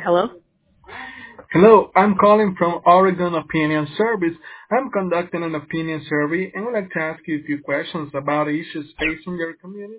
Hello? Hello, I'm calling from Oregon Opinion Service. I'm conducting an opinion survey and would like to ask you a few questions about issues facing your community.